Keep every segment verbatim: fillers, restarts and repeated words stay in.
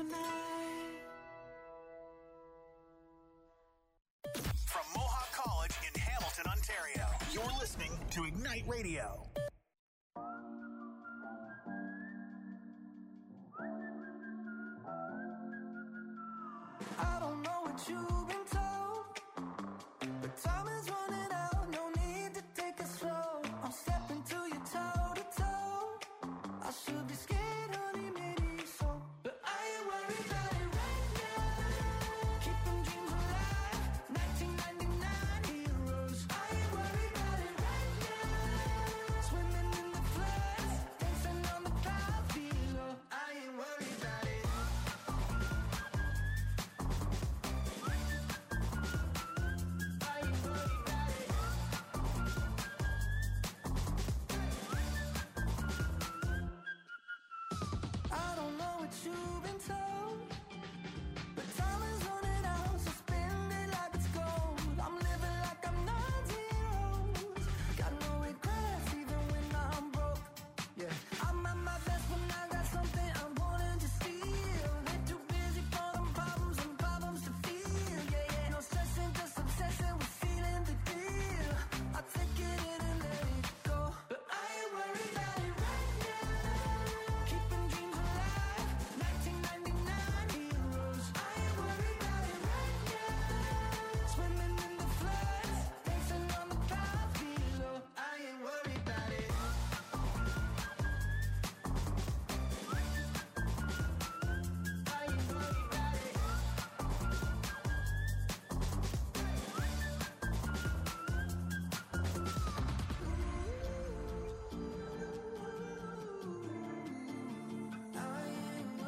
night. From Mohawk College in Hamilton, Ontario, you're listening to Ignite Radio. I don't know what you've been told, but time is running out, no need to take it slow. I'm stepping to you toe to toe. I should be scared, honey, maybe so, but I ain't worried about it right now. Keeping dreams alive, nineteen ninety-nine heroes. I ain't worried about it right now. Swimming in the floods, dancing on the clouds below. I ain't worried about it. I don't know what you've been told, but time is running out, so spend it like it's gold. I'm living like I'm not zeros. Got no regrets even when I'm broke. Yeah, I'm at my best when I got something I'm wanting to steal. They're too busy for them problems and problems to feel. Yeah, yeah, no stressing, just obsessing with feeling the deal. I take it in and let it go, but I ain't worried about it right now. Keeping dreams alive, nineteen ninety-nine heroes. I ain't worried about it right now. Swimming in the floods, dancing on the clouds below. I ain't worried about it. I ain't worried about it. I ain't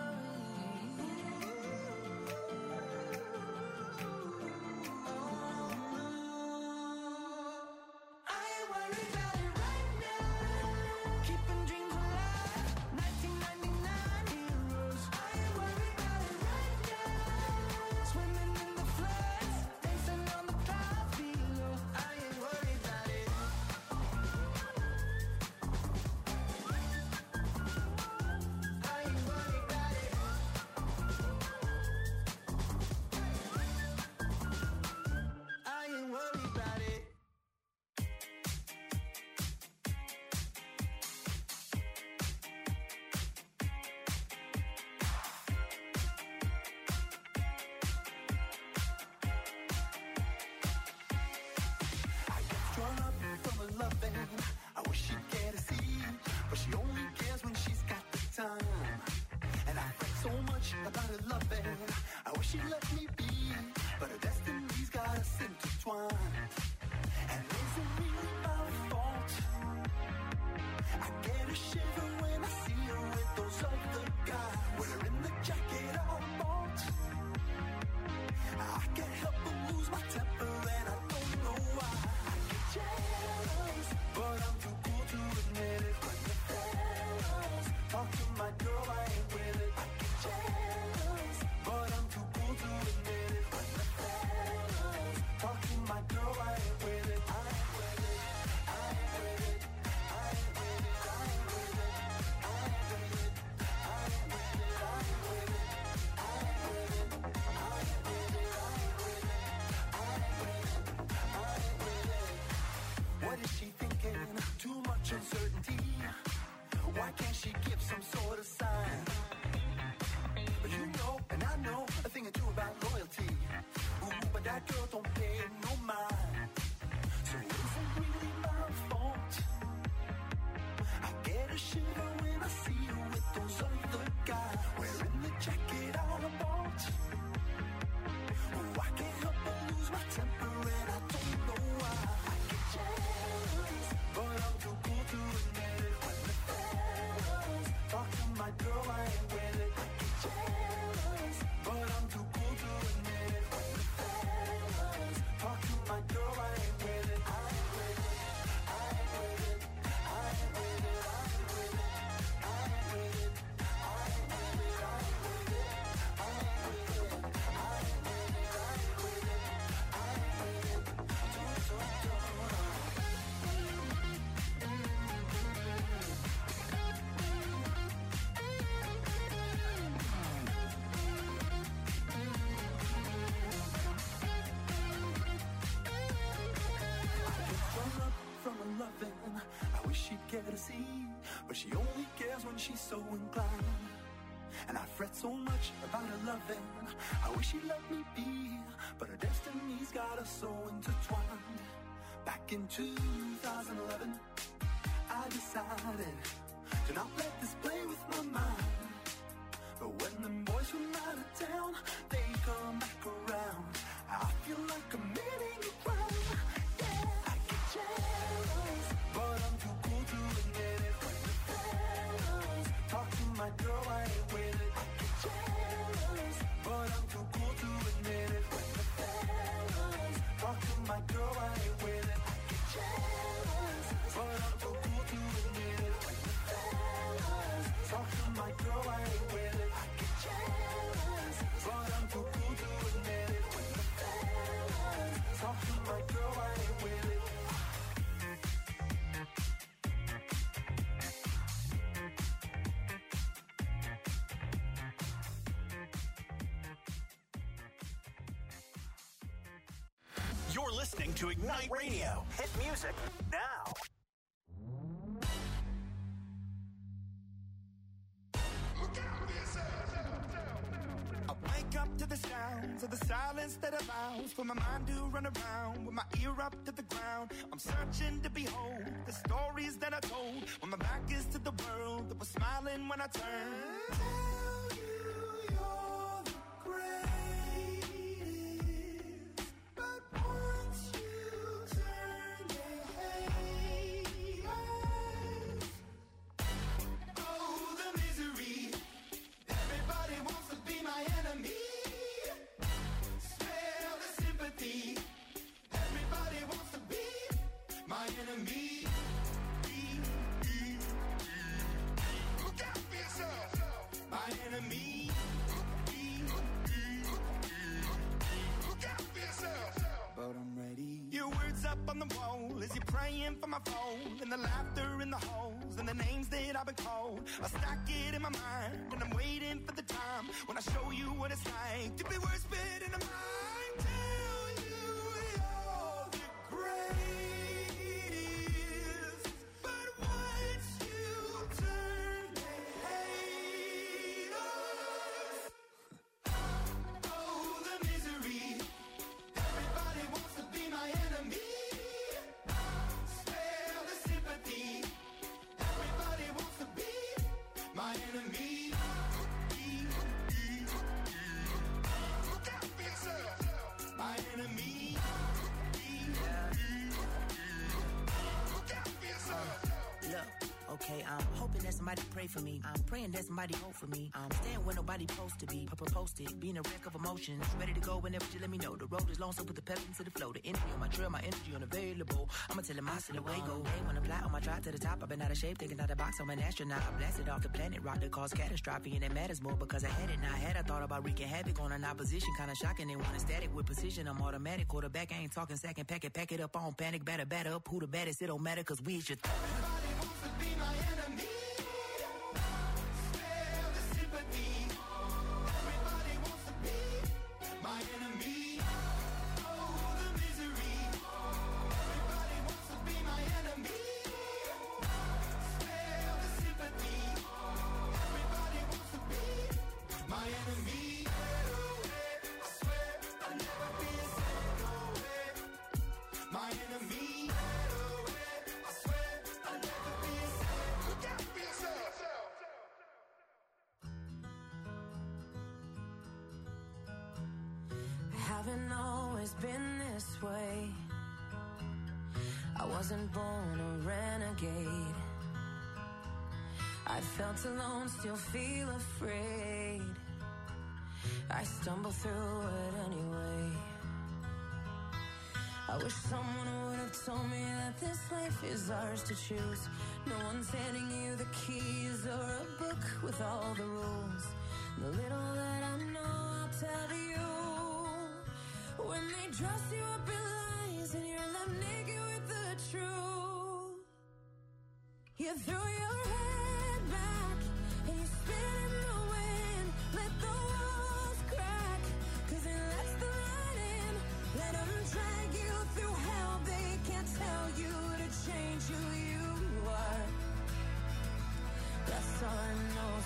worried about it right now. Keeping dreams alive, nineteen ninety-nine heroes. I ain't worried about it right now. Swimming in the floods, dancing on the clouds below. I ain't worried about it. I ain't worried about it. I ain't worried about it. Drawn up from a loving, I wish she'd care to see, but she only cares when she's got the time. And I think so much about her loving, I wish she'd let me be, but her destiny's got us intertwined. And is it really my fault? I get a shiver when I see her with those other guys, with her in the jacket I bought. I can't help but lose my temper and I don't know why. I get jealous, but I'm too cool to admit it. When the fellas talk to my girl, I ain't with it. I get jealous, but I'm too cool to admit see, but she only cares when she's so inclined. And I fret so much about her loving. I wish she'd let me be, but her destiny's got us so intertwined. Back in two thousand eleven, I decided to not let this play with my mind. But when them boys from out of town, they come back around, I feel like I'm committing a crime. Yeah, I get jealous, but I'm too cool to admit it. When the fellas talk to my girl, I ain't with it. I get jealous, but I'm too cool to admit it. When the fellas talk to my girl, I ain't with it. I get jealous, but I'm too cool to admit it. When the fellas talk to my girl, I ain't with it. I get jealous, but I'm too cool to admit it. When the fellas talk to my girl, I ain't with it. You're listening to Ignite Radio. Hit music now. I wake up to the sounds of the silence that allows for my mind to run around with my ear up to the ground. I'm searching to behold the stories that I told when my back is to the world that was smiling when I turned. Tell you you're the greatest, but once you turn, they hate us. Oh, the misery. Everybody wants to be my enemy. Smell the sympathy. Everybody wants to be my enemy. Look out for yourself. My enemy. Look out for yourself. But I'm ready. Your words up on the wall as you're praying for my phone, and the laughter in the halls and the names that I've been called. I stack it in my mind and I'm waiting for the time when I show you what it's like to be worse fit in a mind. Tell you you're the greatest, but once you turn, they hate us. Oh, the misery. Everybody wants to be my enemy. Spare the sympathy. Everybody wants to be my enemy. Look out for yourself. My enemy. Look out for yourself. Look, okay, I'm hoping that somebody pray for me. I'm praying that somebody hope for me. I'm staying where nobody supposed to be. Papa posted, being a wreck of emotions. Ready to go whenever you let me know. The road is long, so put the pedal into the flow. The energy on my trail, my energy unavailable. I'ma tell him I see the way go. Hey, when I fly on my drive to the top, I've been out of shape, thinking out the box. I'm an astronaut. I blasted off the planet, rock that caused catastrophe, and it matters more because I had it. Now I had I thought about wreaking havoc on an opposition, kinda shocking. They want a static with precision. I'm automatic, quarterback. I ain't talking second, pack it, pack it up on panic, batter, batter up. Who the baddest? It don't matter, cause we is your th- Everybody wants to be my enemy. Spare the sympathy. Everybody wants to be my enemy. Oh, the misery. Everybody wants to be my enemy. Spare the sympathy. Everybody wants to be my enemy. I swear I'll never be a second away. My enemy. I swear I'll never be a second. Look out for yourself. Haven't always been this way. I wasn't born a renegade. I felt alone, still feel afraid. I stumble through it anyway. I wish someone would have told me that this life is ours to choose. No one's handing you the keys or a book with all the rules. The little that I know, I'll tell you. When they dress you up in lies and you're left naked with the truth, you throw your head back and you spin in the wind. Let the walls crack, cause it lets the light in. Let them drag you through hell. They can't tell you to change who you are.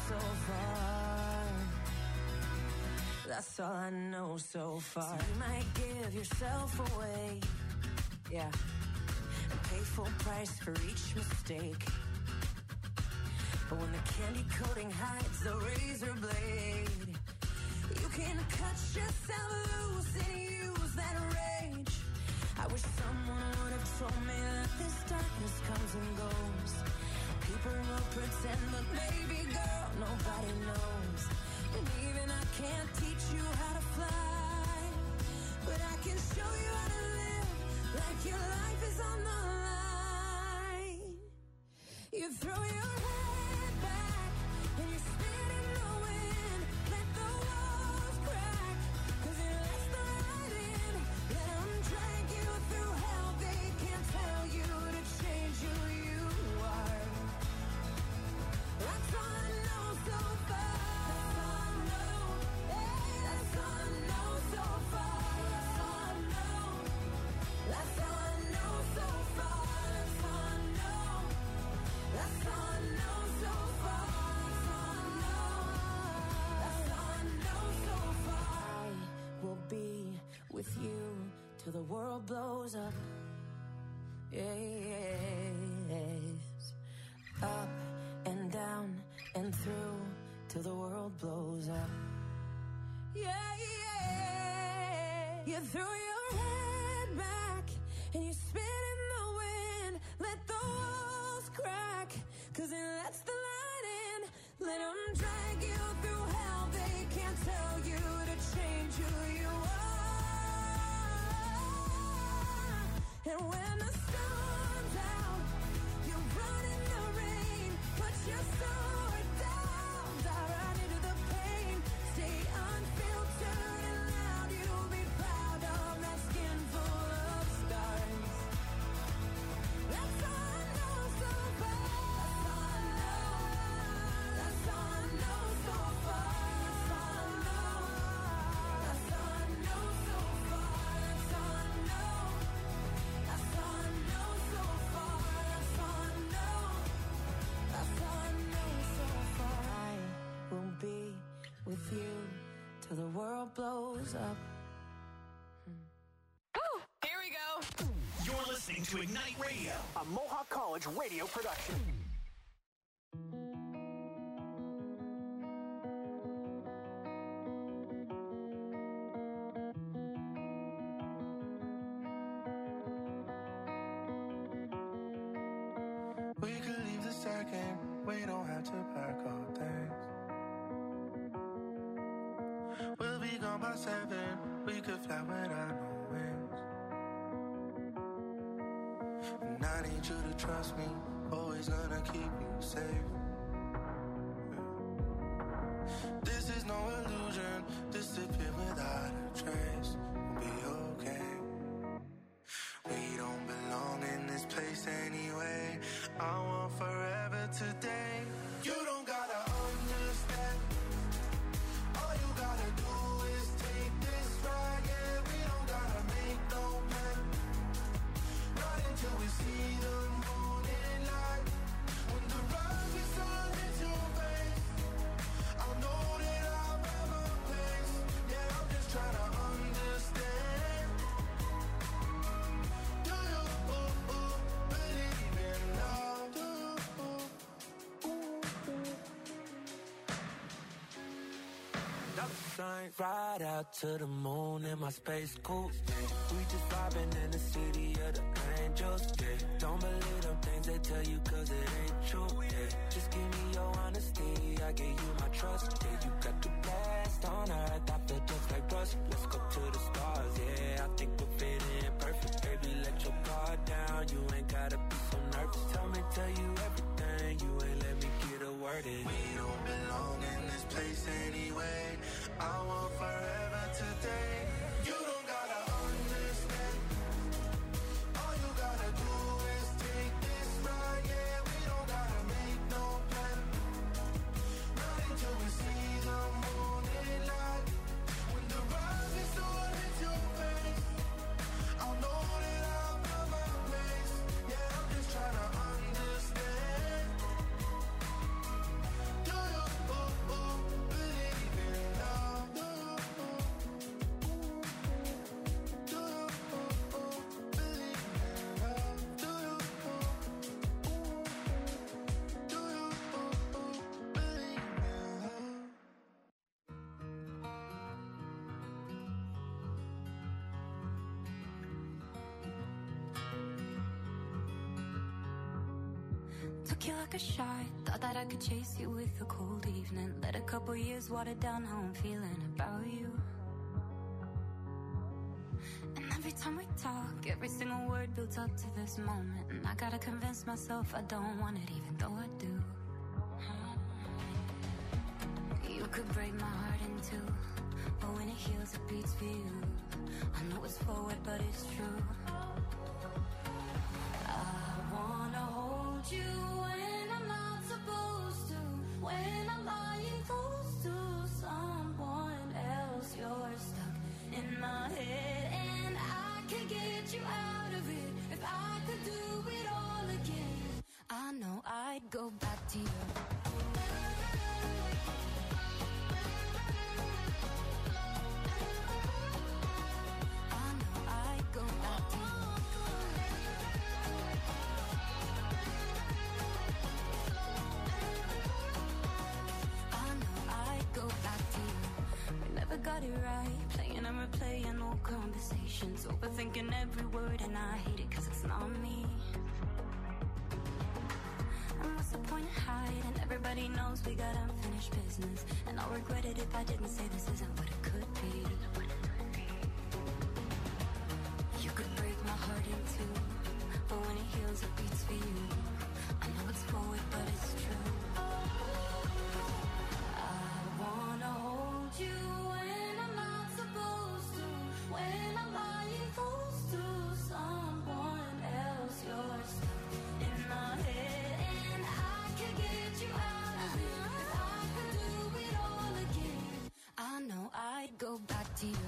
so far. That's all I know so far. So you might give yourself away, yeah, and pay full price for each mistake. But when the candy coating hides the razor blade, you can cut yourself loose and use that rage. I wish someone would have told me that this darkness comes and goes. People will pretend, but baby girl, nobody knows. And even I can't teach you how to fly, but I can show you how to live like your life is on the line. You throw your head back and you spin in the wind. Let the walls crack, cause it lets the light in. Let them drag you through hell. They can't tell you to change who you are. That's all I know so far. That's all I know. Hey, that's all I know so far. That's all I know. That's all I know so far. That's all I know. That's all I know so far. That's all I know. That's all I know so far. I will be with you till the world blows up. Yes. Up and down and through till the world blows up. Yeah, yeah. You throw your head back and you spin in the wind. Let the walls crack, cause it lets the light in. Let them drag you through hell. They can't tell you to change who you are. And when the sun's out, you run in the rain. Put your sword down, dive right into the pain. Stay unfiltered and loud. You'll be proud of that skin full of scars. That's all I know so far. That's all I know. That's all I know so far. That's all I know. That's all I know so far. That's all I know. That's all I know so far. That's all I know. That's all I know so far. I will be with you till the world blows up. Here we go. You're listening to Ignite Radio, a Mohawk College radio production. We could leave the second, we don't have to pack our things. We'll be gone by seven, we could fly without no wings. And I need you to trust me, always gonna keep you safe. This is no illusion, disappear without a trace. We'll be okay. We don't belong in this place anyway. I want forever today. You don't gotta understand. All you gotta do is take this ride. Yeah, we don't gotta make no plan. Not until we see the morning light. When the rise is on into your face, I'll know that I'll have a place. Yeah, I'm just trying to understand. Do you ooh, ooh, believe in love? Do you ooh, ooh, ooh. Sign right out to the moon in my space coupe. We just vibing in the city of the angels. Yeah. Don't believe them things they tell you cause it ain't true. Yeah. Just give me your honesty, I give you my trust. Yeah, you got the best on earth, I feel just like rust. Let's go to the stars, yeah, I think we'll fit in perfect. Baby, let your guard down, you ain't gotta be so nervous. Tell me, tell you everything, you ain't let me get a word in. We don't belong in this place anyway. I want forever today. You don't gotta understand. All you gotta do is take this ride. Yeah, we don't gotta make no plan. Not until we see the morning light. When the rising sun hits your face, I'll know that I'll find my place. Yeah, I'm just trying to understand. Took you like a shot. Thought that I could chase you with a cold evening. Let a couple years water down how I'm feeling about you. And every time we talk, every single word builds up to this moment. And I gotta convince myself I don't want it, even though I do. You could break my heart in two, but when it heals, it beats for you. I know it's forward, but it's true. I wanna hold you when I'm not supposed to. When I'm lying close to someone else, you're stuck in my head, and I can get you out of it. If I could do it all again, I know I'd go back to you. Got it right, playing and replaying old conversations, overthinking every word, and I hate it cause it's not me. And what's the point of hiding? Everybody knows we got unfinished business, and I'll regret it if I didn't say this isn't what it could be. You could break my heart in two, but when it heals it beats for you. I know it's forward but it's true. I wanna hold you when I'm not supposed to. When I'm lying close to someone else, you're stuck in my head, and I can get you out of it. If I could do it all again, I know I'd go back to you.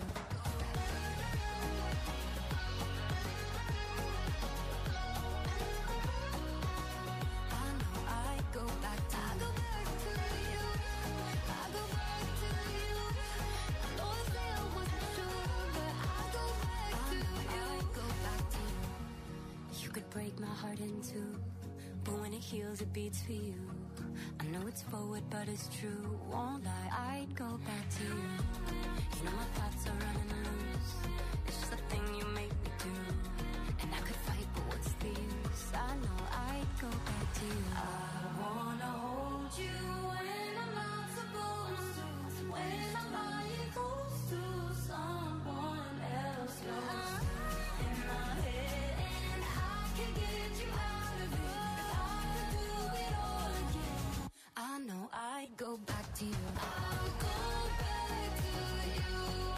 I know I'd go back to you. I go back to you. I go back to you. I know I say I wasn't sure, but I go back to you. I go back to you. You could break my heart in two, but when it heals, it beats for you. I know it's forward, but it's true. Won't lie, I'd go back to you. You know my thoughts are running loose. It's just a thing you make me do. And I could fight, but what's the use? I know I'd go back to you. I wanna hold you when I'm not supposed to. When I'm lying close to someone else, you're stuck in my head, and I can get you out of it. If I could do it all again, I know I'd go back to you. I'll go back to you.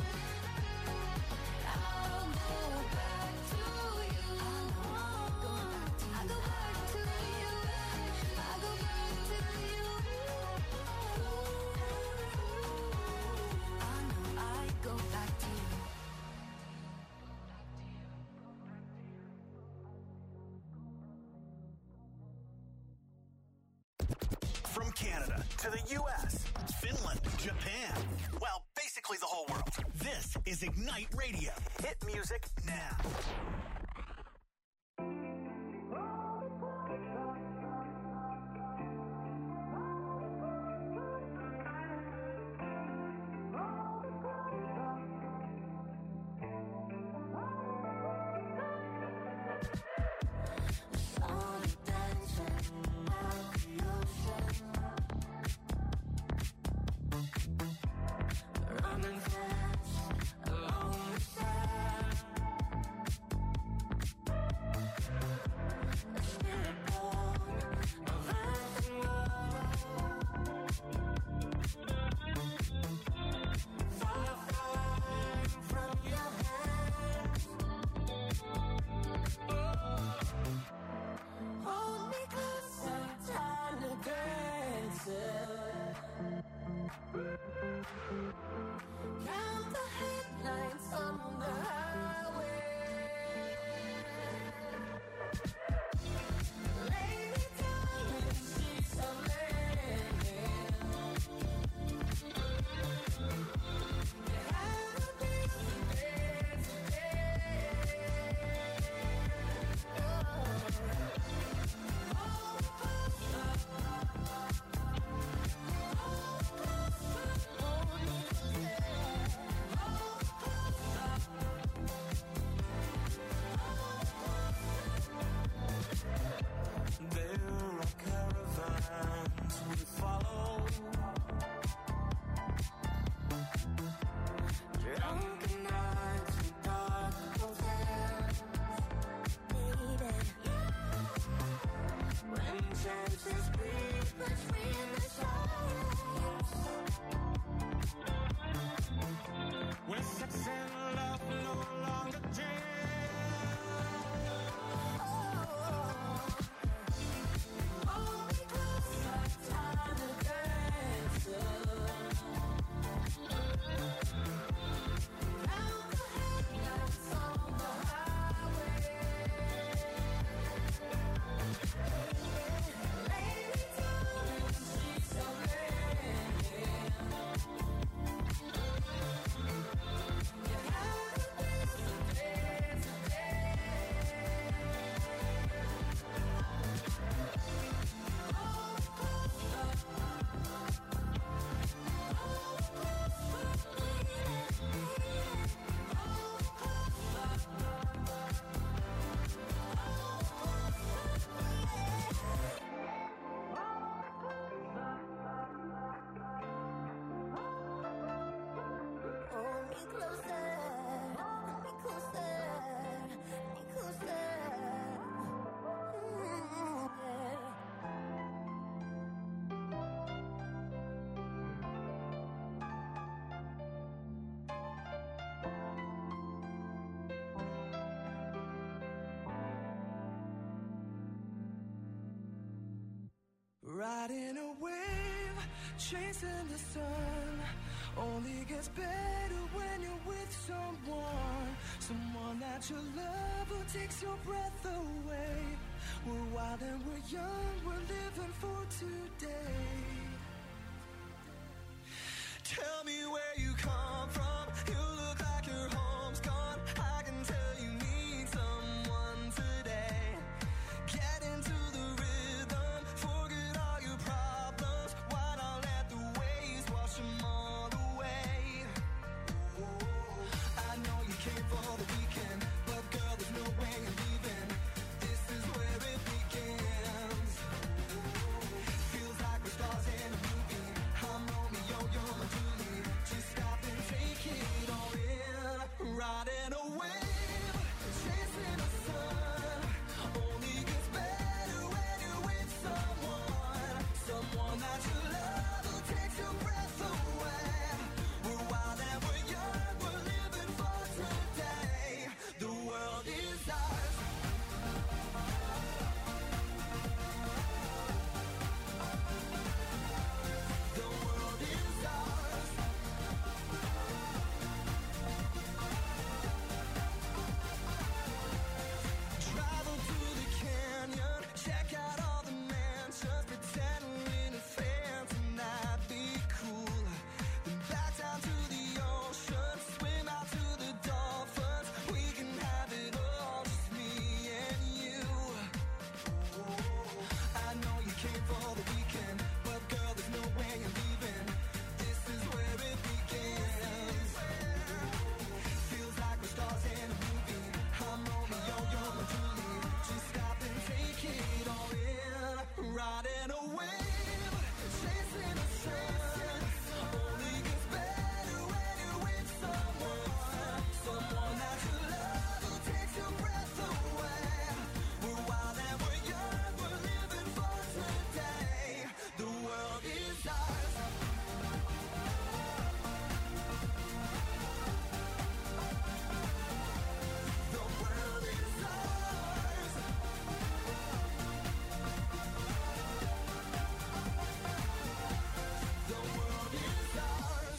I'll go back to you. I'll go back to you. I'll go back to you. I'll go back to you. I know I'd go back to you. From Canada to the U S, Finland, Japan, well, basically the whole world. This is Ignite Radio. Hit music now. Running fast along the sand. chasing the sun only gets better when you're with someone, someone that you love who takes your breath away. We're wild and we're young, we're living for today. Tell me where you come from, you look like your home's gone. I can tell you need someone today. Get into the rhythm, forget all your problems. Why not let the waves wash them all away? I know you came for the weekend, but girl, there's no way you're leaving. This is where it begins. Feels like we're stars in a movie. I'm Romeo, you're my Julie. Just stop and take it all in. Riding a wave, chasing the sun. Only gets better when you're with someone, someone that you love who takes your breath away. We're wild and we're young, we're living for today. The world is ours. The world is ours. Travel to the canyon, check out all the mansions, pretend we're in a fancy night, be cool. Then back down to the ocean, swim out to the dolphins. We can have it all, just me and you. I know you came for the weekend, but girl, there's no way you're leaving. This is where it begins. Feels like we're stars in a movie. I'm Romeo, you're my Julie. Just stop and take it all in. Riding a wave, chasing the sun. Only gets better when you're with someone, someone that you love who takes your breath away. We're wild and we're young, we're living for today. The world is ours. The world is ours. The world is ours.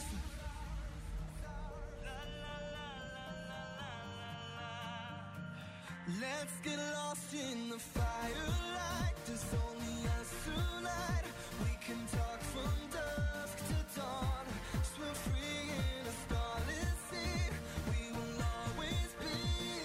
Let's get lost in the firelight. There's only us tonight. We can talk from dusk to dawn. Swim free in a starless sea. We will always be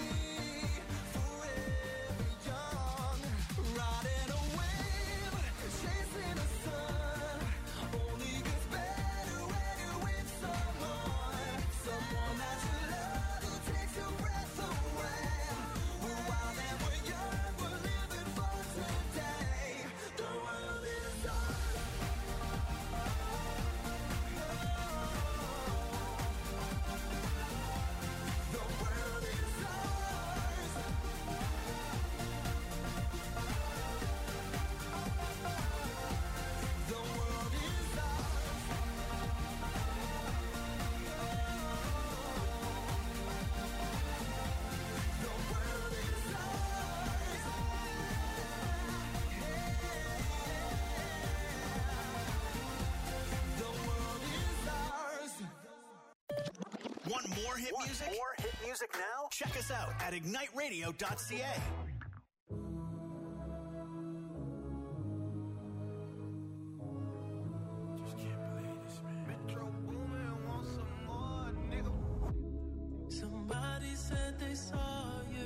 forever young. Riding a wave, chasing the sun. Only gets better when you're with someone, someone that you love who takes your breath away. We're wild and we're young, we're living for today. The world is ours. The world is ours. The world is ours. The world is ours. The world is ours. Want more hit music? More hit music now? Check us out at ignite radio dot c a. Just can't believe this, man. Metro Boomin want some more, nigga. Somebody said they saw you.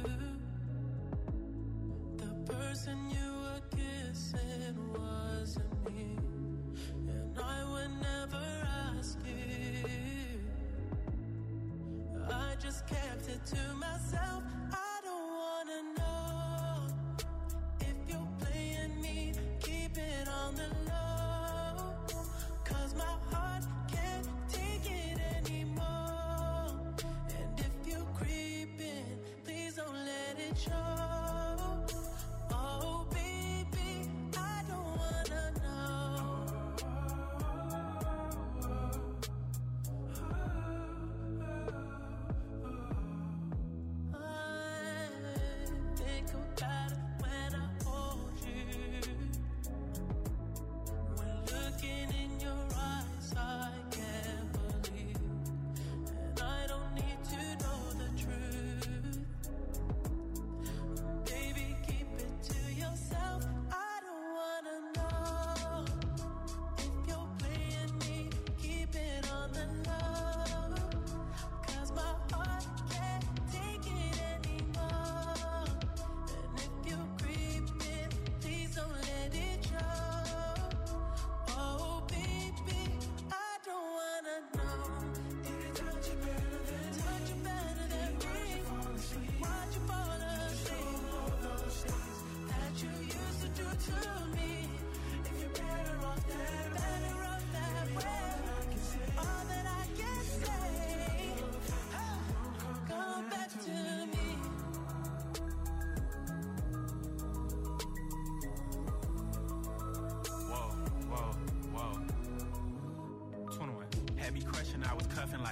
The person you were kissing wasn't me. And I would never ask you. I just kept it to myself. I don't wanna know if you're playing me. Keep it on the low. Cause my heart can't take it anymore. And if you're creeping, please don't let it show. Oh baby, I don't wanna know. I think about it when I hold you. When looking in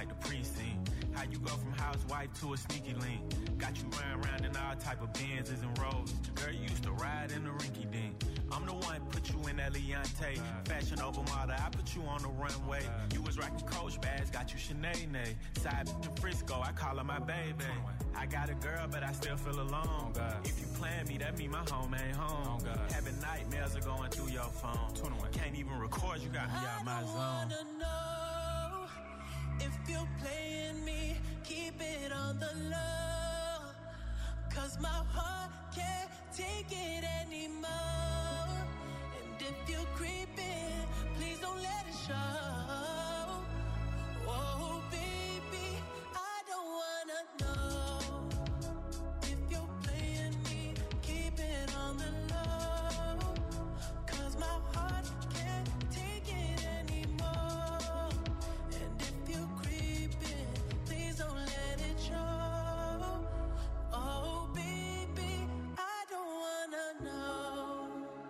like the precinct. How you go from housewife to a sneaky link. Got you round round in all type of Benzes and Rolls. Girl, you used to ride in the rinky dink. I'm the one put you in that Leontay. Fashion over model, I put you on the runway. You was rocking Coach bags, got you Sinead. Side to Frisco, I call her my baby. I got a girl, but I still feel alone. If you plan me, that mean my home ain't home. Having nightmares are going through your phone. Can't even record, you got me out my zone. I wanna know if you're playing me, keep it on the low. Cause my heart can't take it anymore. And if you're creeping, please don't let it show. Oh, baby, I don't wanna know if you're playing me, keep it on the low. Cause my heart can't take it anymore. And if you're creeping, please don't let it show. Oh, baby, I don't wanna know.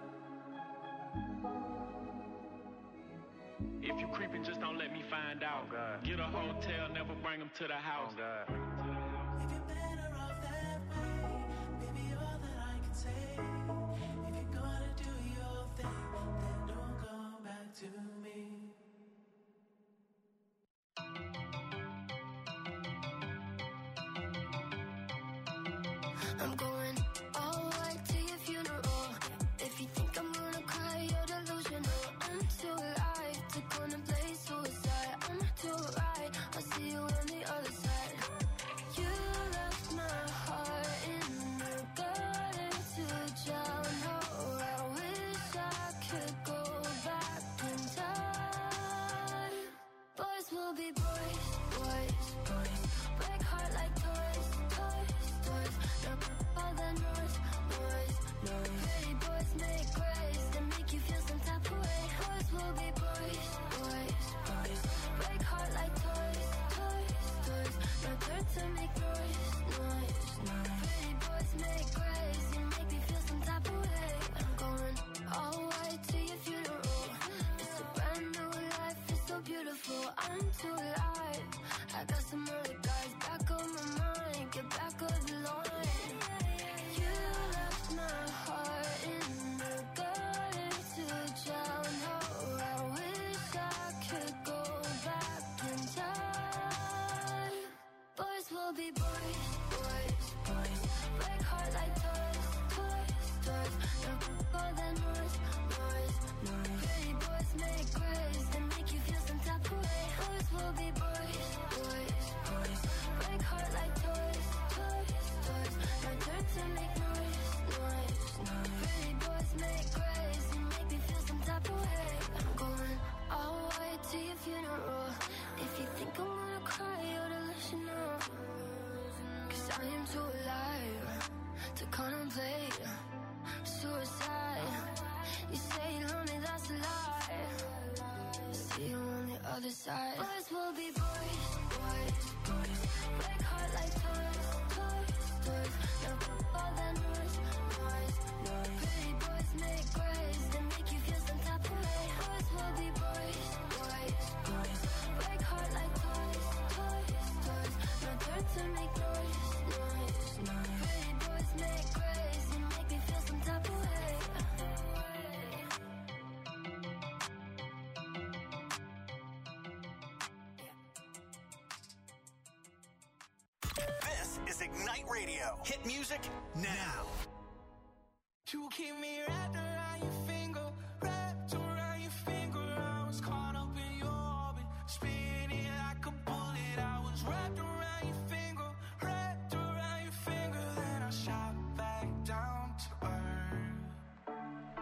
If you creeping, just don't let me find out. Get a hotel, never bring them to the house. If you're better off that way, baby, all that I can say. If you're gonna do your thing, then don't come back to me. I'm going all white to your funeral. If you think I'm gonna cry, you're delusional. I'm too alive to contemplate suicide. I'm too right, I'll see you on the other side. You left my heart in the garden to drown. Oh, I wish I could go back in time. Boys will be boys, boys, boys. Break heart like toys, toys, toys. No all the noise, noise, noise. Pretty boys make grace and make you feel some type of way. Boys will be boys, boys, boys. Break heart like toys, toys, toys. No turn to make noise, noise, noise. Pretty boys make grace and make me feel some type of way. I'm going all white to your funeral. It's a brand new life, it's so beautiful. I'm too alive. I got some other guys back on my mind. Get back on the line. You left my heart in the garden to drown. Oh, I wish I could go back in time. Boys will be boys, boys, boys. Break heart like toys, toys, toys. No all the noise, noise, noise. Pretty boys make grace and make you feel some type of way. Boys will be boys, boys, boys. Break heart like toys, toys, toys. No turn to make noise, noise, noise. Pretty boys make grace and make me feel some type of way. I'm going all white to your funeral. If you think I'm gonna cry, you're delusional. Cause I am too alive to contemplate suicide. You say you're lonely, that's a lie. See you on the other side. Boys will be boys, boys, boys. Break heart like toys, toys, toys. No all the noise, noise, noise. Pretty boys make grace and make you feel some type of way. Boys will be boys, boys, boys. Break heart like toys, toys, toys. No turn to make noise, noise, noise. Pretty boys make grace and make me feel some type of way. This is Ignite Radio. Hit music now. You keep me wrapped around your finger, wrapped around your finger. I was caught up in your orbit, spinning like a bullet. I was wrapped around your finger, wrapped around your finger. Then I shot back down to earth.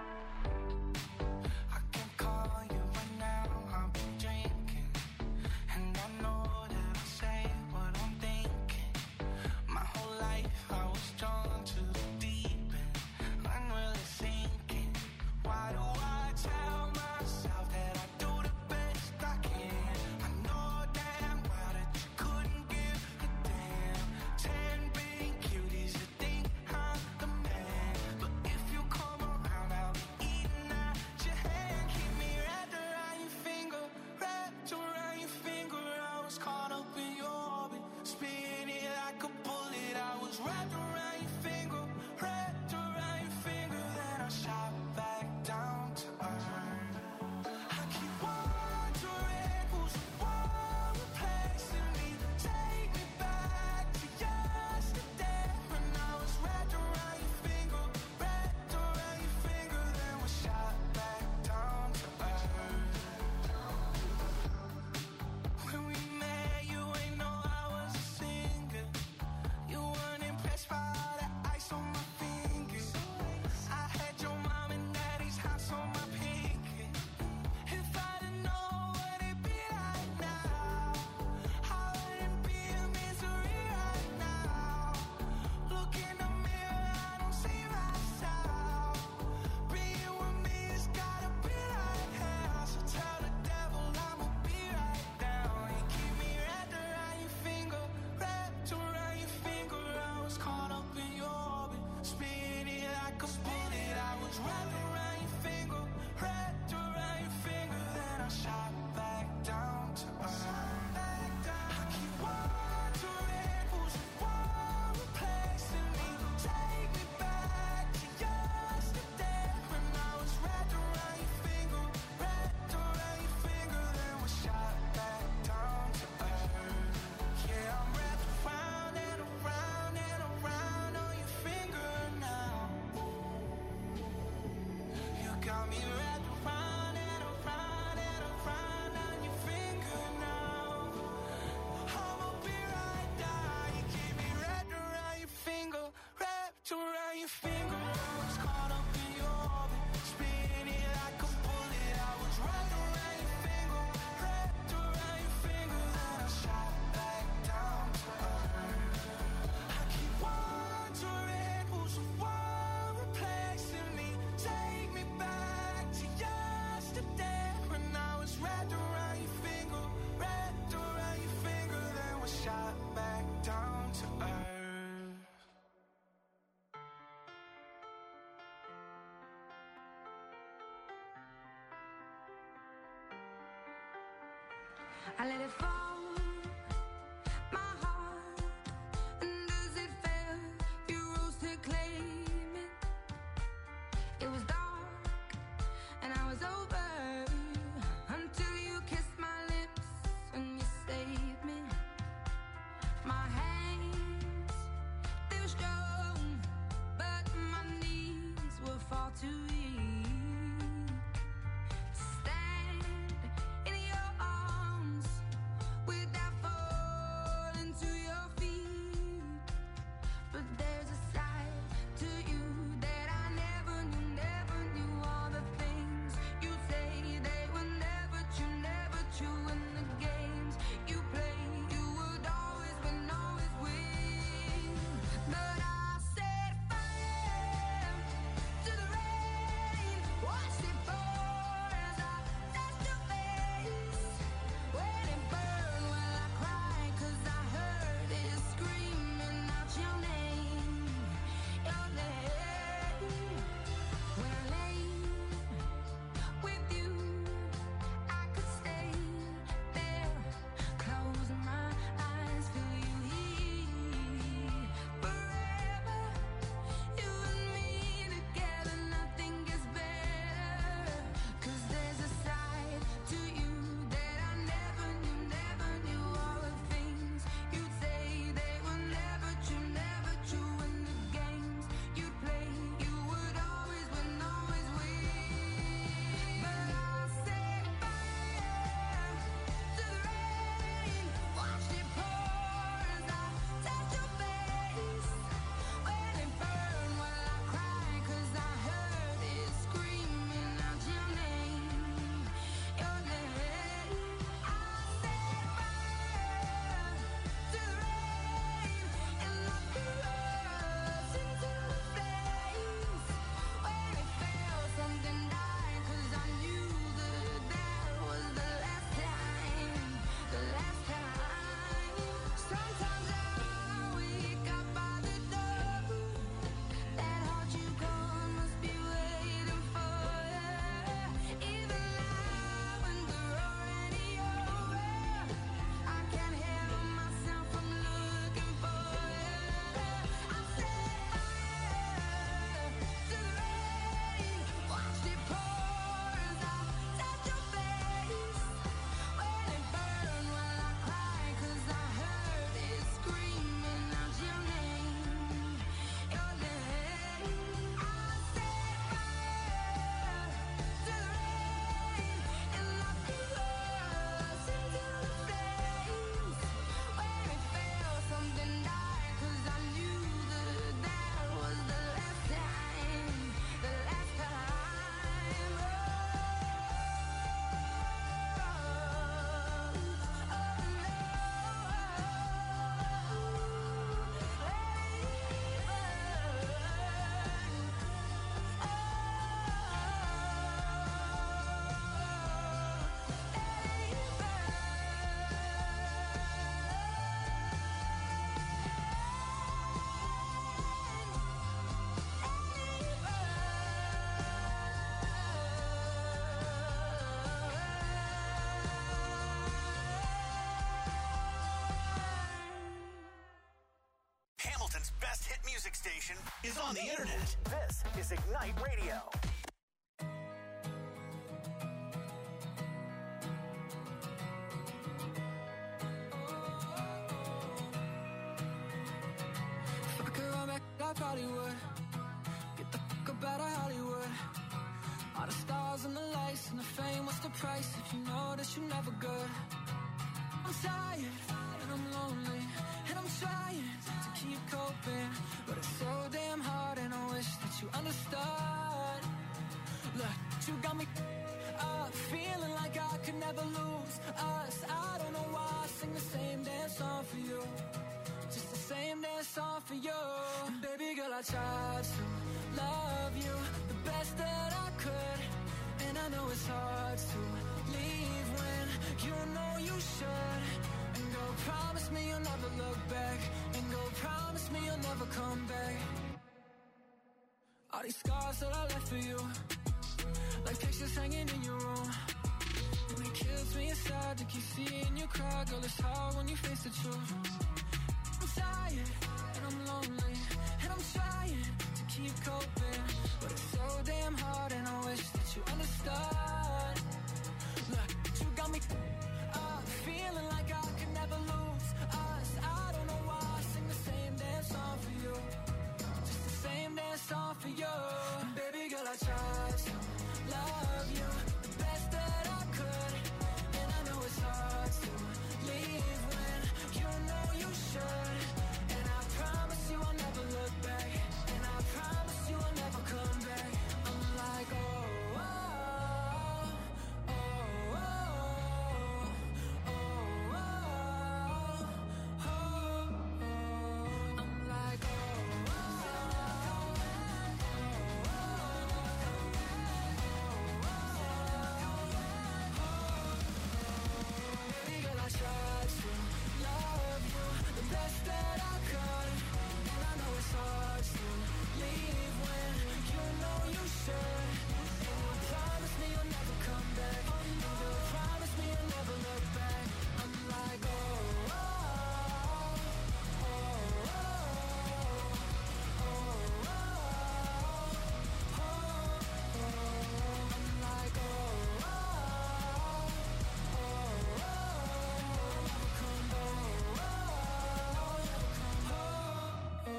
I can call you right now, I've been drinking, and I know that I say what I'm thinking. My whole life I was drawn to the deep end, unreal thinking. Why do I tell your finger. I was caught up in your orbit, spinning like a bullet. I was right around your finger, wrapped around your finger. Then I shot back down to earth. I keep wondering who's the one replacing me. Take me back to yesterday when I was wrapped around your finger, wrapped around your finger. Then we shot back down to earth. I let it fall, my heart, and as it fell, you rose to claim it. It was dark, and I was over, until you kissed my lips and you saved me. My hands, they were strong, but my knees were far too weak to stand in your arms without falling to your feet. But there's a side to you that I never knew, never knew. All the things you say, they were never true, never true. In the games you play, you would always win, always win. But I set fire to the rain, watched it pour as I touched your face. When it burned, well I cried 'cause I heard it screaming out your name, your name. When I lay with you, I could stay there, close my eyes, feel you here forever. You and me together, nothing gets better. 'Cause there's a side to you that I never knew, never knew. All the things you'd say, they were never true, never true. In the games you'd play, you would always win, always win. But I set fire to the rain, watched it pour as I touched your face. When it burned, well I cried 'cause I heard it screaming out your name, your name. I set fire to the rain and looked us into the face. When it fell, something died 'cause I knew that that was the last time, the last time. Sometimes I wake up by the door, that heart you gone must be waiting for you. Even now when we're already over, I can't help myself from looking for you. I set fire to the rain, watched it pour as I touched your face. When it burned, well I cried 'cause I heard it screaming out your name, your name. I set fire to the rain and looked us into the face. When it fell, something died 'cause I knew that that was the last time, the last time. Oh, Hamilton's best hit music station is on the internet. This is Ignite Radio. If I could run back, I probably would. Get the fuck up out of Hollywood. All the stars and the lights and the fame, what's the price if you know that you're never good? I'm tired and I'm lonely and I'm trying to keep coping, but it's so damn hard and I wish you understood. Look, you got me up, feeling like I could never lose us. I don't know why I sing the same dance song for you, just the same dance song for you. And baby girl, I tried to love you the best that I could, and I know it's hard to leave when you know you should. And go promise me you'll never look back, and go promise me you'll never come back. All these scars that I left for you, like pictures hanging in your room, and it kills me inside to keep seeing you cry. Girl, it's hard when you face the truth. I'm tired and I'm lonely, and I'm trying to keep coping, but it's so damn hard, and I wish that you understood. Look, you got me up, feeling like I could never lose us. I don't know why I sing the same damn song for you, just the same damn song for you. And baby girl, I tried to love you the best that I could, and I know it's hard to leave when you know you should. And I promise you I'll never look back, and I promise you I'll never come back. I'm like, oh, oh, oh, oh, oh, oh, oh, oh. I'm like, oh, oh, baby girl, I tried to love you the best that I could, and I know it's hard to leave when you know you should. And you promise me you'll never come back, and you promise me you'll never look back. I'm like, oh, oh, oh, oh, oh, oh, oh, oh. I'm like, oh, oh, oh, oh, come back, oh, oh.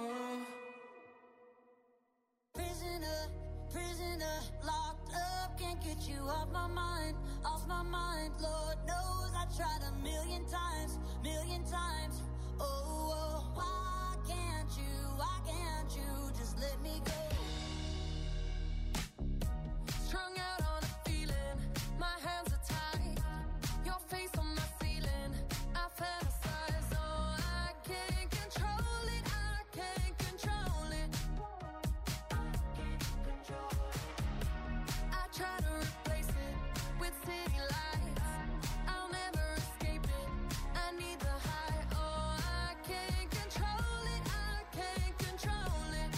Prisoner, prisoner, locked up, can't get you off my mind, off my mind. Lord knows I tried a million times, million times. Oh, oh, why can't you, why can't you just let me go? Strung out on a feeling, my hands are tied. Your face on my ceiling, I fantasize. Oh, I can't control it, I can't control it. I try to replace it with city lights. I'll never escape it, I need the high. Oh, I can't control it, I can't control it.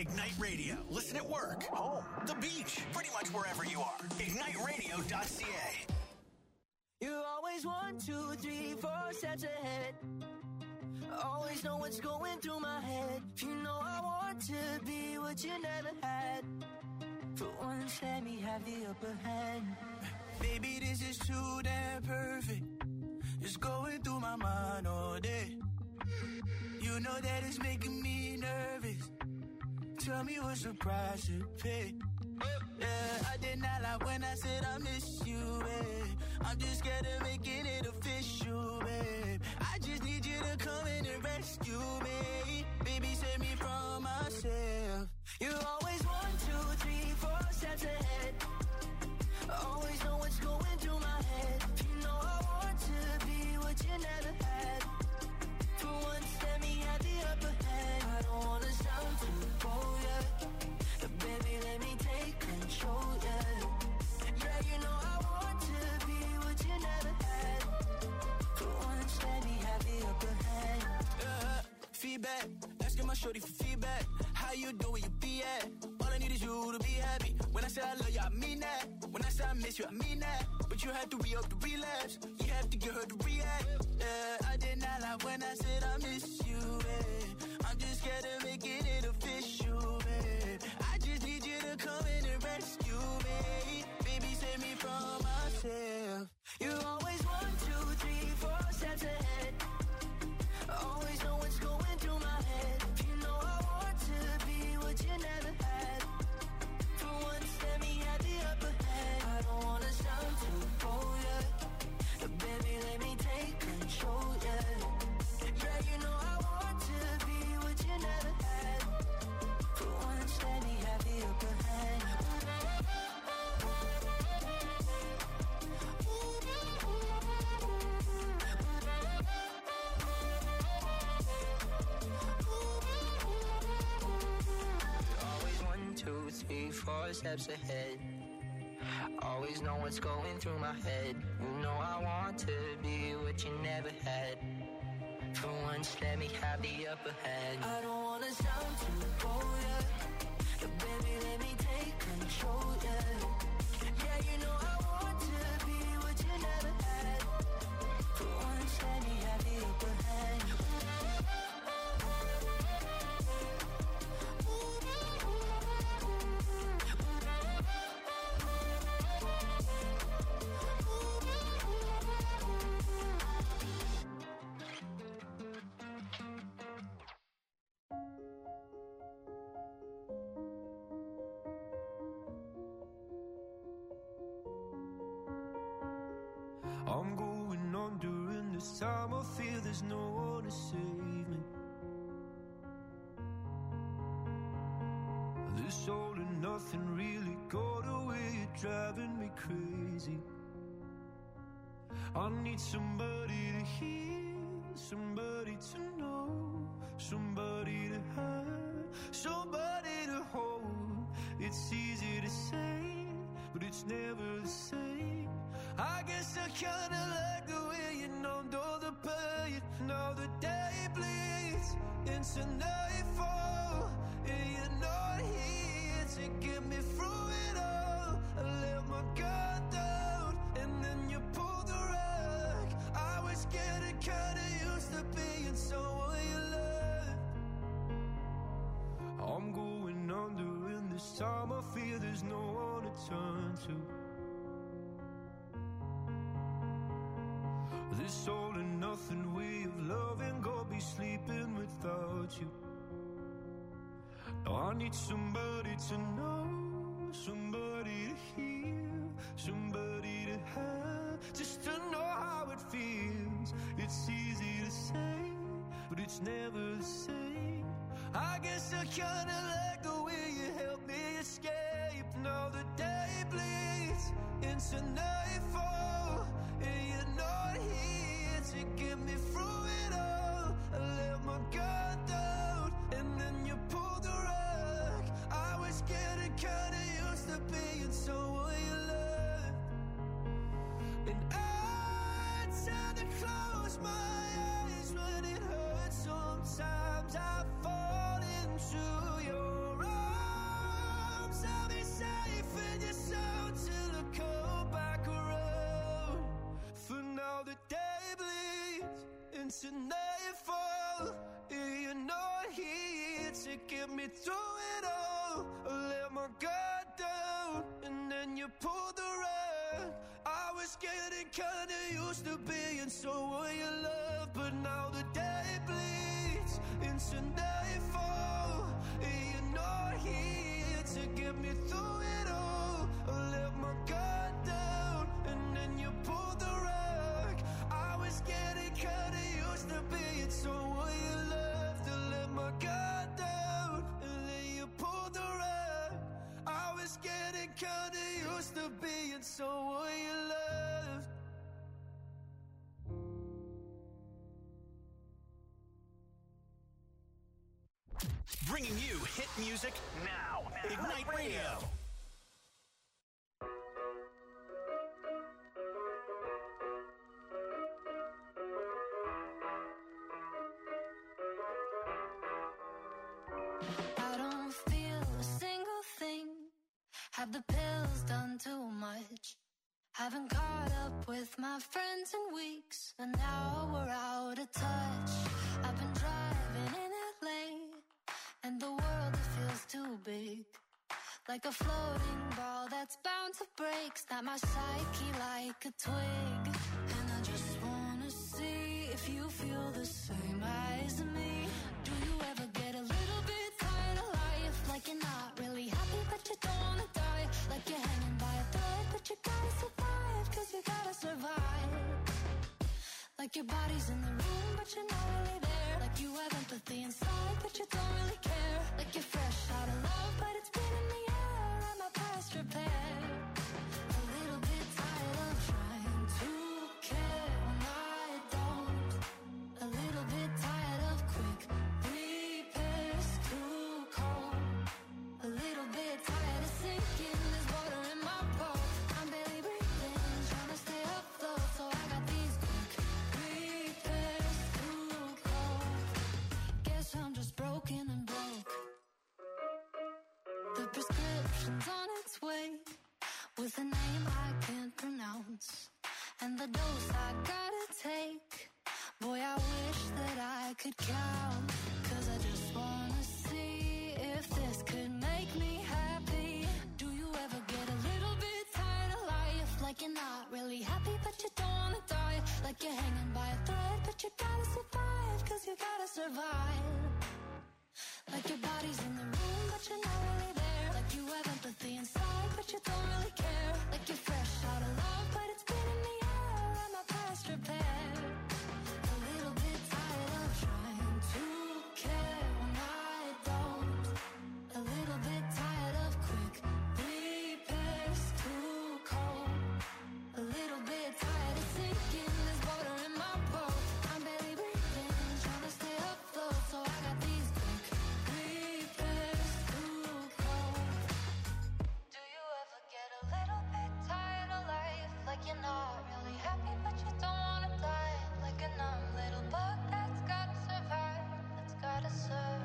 Ignite Radio. Listen at work, home, the beach, pretty much wherever you are. ignite radio dot c a. You always one, two, three, four steps ahead. Always know what's going through my head. You know I want to be what you never had. For once, let me have the upper hand. Baby, this is too damn perfect. It's going through my mind all day. You know that it's making me nervous. Tell me what's the price to pay. Yeah, I did not lie when I said I miss you, babe. I'm just scared of making it official, babe. I just need you to come in and rescue me. Baby, save me from myself. You always one, two, three, four steps ahead. Always know what's going through my head. You know I want to be what you never had. For once, let me have the upper hand. I don't wanna sound too bold, yeah. But baby, let me take control, yeah. Yeah, you know I want to be what you never had. For once, let me have the upper hand. Yeah, feedback, asking my shorty for feedback. How you do where you be at? All I need is you to be happy. When I say I love you, I mean that. When I say I miss you, I mean that. But you have to re-up the relapse. You have to get her to react. Yeah, I did not lie when I said I miss you, babe. I'm just scared of making it official, babe. I just need you to come in and rescue me. Baby, save me from myself. You always one, two, three, four steps ahead. Always know what's going through my head. You know I want to be what you never had. For once, let me have the upper hand. I don't wanna sound too bold, yeah. But baby, let me take control, yeah. Yeah, you know I want to be what you never had. For once, let me have the upper hand. Always one, two, three, four steps ahead. Always know what's going through my head. You know I want to be what you never had. For once, let me have the upper hand. I don't wanna sound too bold, yeah. But baby, let me take control, yeah. Yeah, you know I want to be what you never had. For once, let me have the upper hand. I'm going on during this time. I feel there's no one to save me. This all and nothing really got away, driving me crazy. I need somebody to hear, somebody to know, somebody to have, somebody to hold. It's easy to say, but it's never the same. I guess I kinda like the way you numbed all the pain. Now the day bleeds into nightfall, and you're not here to get me through it all. I let my guard down, and then you pulled the rug. I was getting kinda used to being someone you loved. I'm going under, and this time I feel there's no one to turn to. This all and nothing way of loving, go be sleeping without you. Now I need somebody to know, somebody to hear, somebody to have, just to know how it feels. It's easy to say, but it's never the same. I guess I kinda like the way you help me escape. Now the day bleeds into nightfall, and you're not here to get me through it all. I let my guard down, and then you pulled the rug. I was getting kinda used to being someone you loved. And I tend to close my eyes when it hurts. Sometimes I fall into your into nightfall. You're not here to get me through it all. I let my guard down, and then you pulled the rug. I was getting kinda used to being someone you love, but now the day bleeds into nightfall. You're not here to get me through it all. I let my guard down, and then you pulled the rug. I was getting kinda used to being someone you loved. I let my guard down, and then you pulled the rug. I was getting kinda used to being someone you loved. Bringing you hit music now. Ignite Radio. I don't feel a single thing. Have the pills done too much? Haven't caught up with my friends in weeks, and now we're out of touch. I've been driving in L A, and the world, it feels too big. Like a floating ball that's bound to break. Snap my psyche like a twig. And I just wanna see if you feel the same as me. Do you ever get a little bit tired of life? Like you're not really happy but you don't wanna die. Like you're hanging by a thread but you gotta survive, cause you gotta survive. Like your body's in the room but you're not really there. Like you have empathy inside but you don't really care. Like you're fresh out of love but it's been in the air and my past repair. A little bit tired of trying to care when I don't. A little bit tired of quick repairs, too cold. A little bit tired of sinking, there's water in my boat. I'm barely breathing, trying to stay afloat. So I got these quick repairs, too cold. Guess I'm just broken and broke. The prescription's on its way, with a name I can't pronounce, and the dose I gotta take. Boy, I wish that I could count, cause I just wanna see if this could make me happy. Do you ever get a little bit tired of life? Like you're not really happy but you don't wanna die. Like you're hanging by a thread but you gotta survive, cause you gotta survive. Like your body's in the room but you're not really there. Like you have empathy inside but you don't really care. Like you're fresh out of love but it's been in the air and my past repair. A little bit tired of trying to care when I don't. A little bit tired of quick repairs, too cold. A little bit tired of sinking, there's water in my boat. I'm barely breathing, trying to stay afloat. So I got these quick repairs, too cold. Do you ever get a little bit tired of life? Like you're not really happy but you don't wanna die. Like a numb little bug that's gotta survive, that's gotta survive.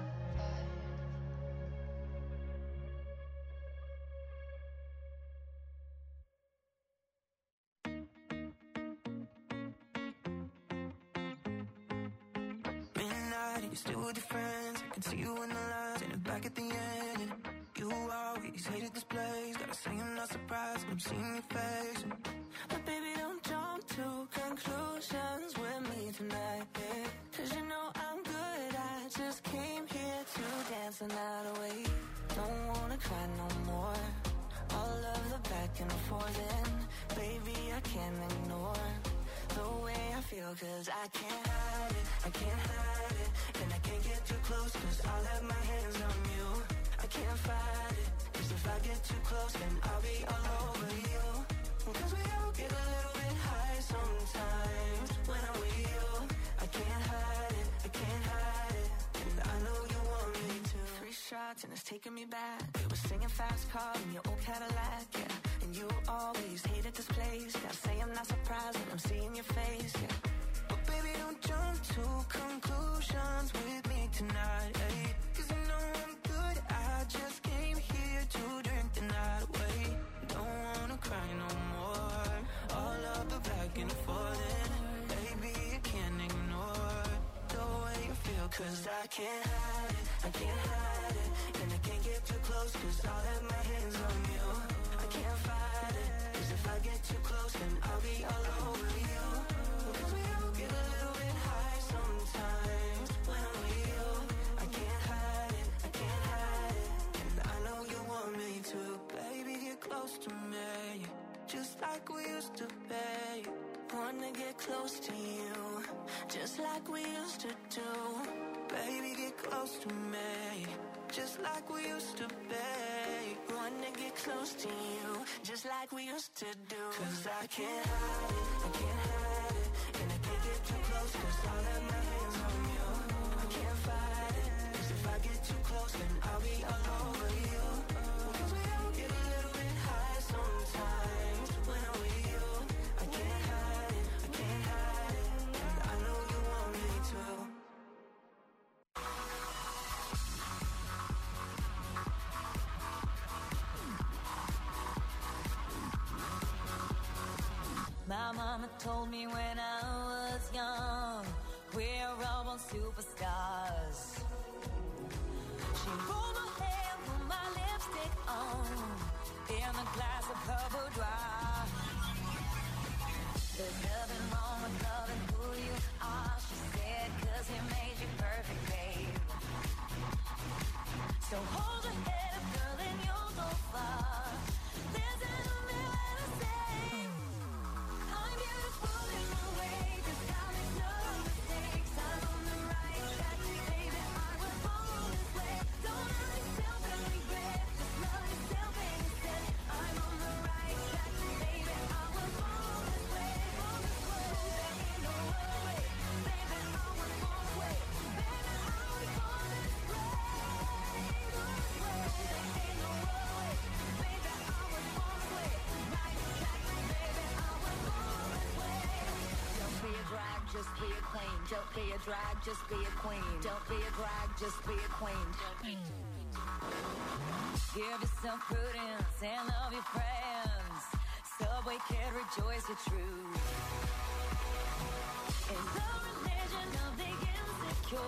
Midnight, you're still with your friends. I can see you in the lines and back at the end. And you always hated this place. Gotta say I'm not surprised when I'm seeing your face. But baby, don't jump to conclusions with me tonight, yeah. Cause you know I'm good, I just came here to dance the night away. Don't wanna cry no more. All of the back and forth, and baby, I can't ignore the way I feel, cause I can't hide it, I can't hide it. And I can't get too close, cause I'll have my hands on you. I can't fight it, cause if I get too close, then I'll be all over you. Cause we all get a little bit high sometimes when I'm with you. I can't hide it, I can't hide it. And I know you want me to. Three shots and it's taking me back. We were singing fast car in your old Cadillac, yeah. And you always hated this place. Gotta say I'm not surprised when I'm seeing your face, yeah. But baby, don't jump to conclusions with me tonight, ayy. Cause you know I'm good, I just came here to drink the night away. Don't wanna cry no more. All of the back and forth, and baby, I can't ignore Cause I can't hide it, I can't hide it. And I can't get too close cause I'll have my hands on you. I can't fight it, cause if I get too close then I'll be all over you. Cause we all get a little bit high sometimes when I'm with you. I can't hide it, I can't hide it. And I know you want me to. Baby, get close to me, just like we used to be. Wanna get close to you, just like we used to do. Baby, get close to me, just like we used to be. Wanna get close to you, just like we used to do. Cause I can't hide it, I can't hide it. And I can't get too close cause I'll have my hands on you. I can't fight it, cause if I get too close then I'll be all over you. Cause we all get a little bit high sometimes when I'm with you. I can't hide it, I can't hide it. And I know you want me to. My mama told me when I was young, we're all born superstars. She rolled my hair, put my lipstick on, in a glass of her boudoir. There's nothing wrong with loving who you are, she said, cause he made you perfect, babe. So hold your head up, girl, and you'll go far. Listen to me when I say I'm beautiful in my way, cause I make no mistakes. I'm on the right track, baby, I was born this way. Don't hurt yourself and regret, just love yourself instead. I'm on the right track, baby, I was born this way. Born this way, there ain't no other way, baby, I was born this way. Baby, I was born this way. Born this way, there ain't no other way, baby, I was born this way. Right track, baby, I was born this way. Don't be a drag, just be a queen. Don't be a drag, just be a queen. Don't be a drag, just be a queen. Give yourself prudence and love your friends. Subway kid, rejoice your truth. In the religion of the insecure.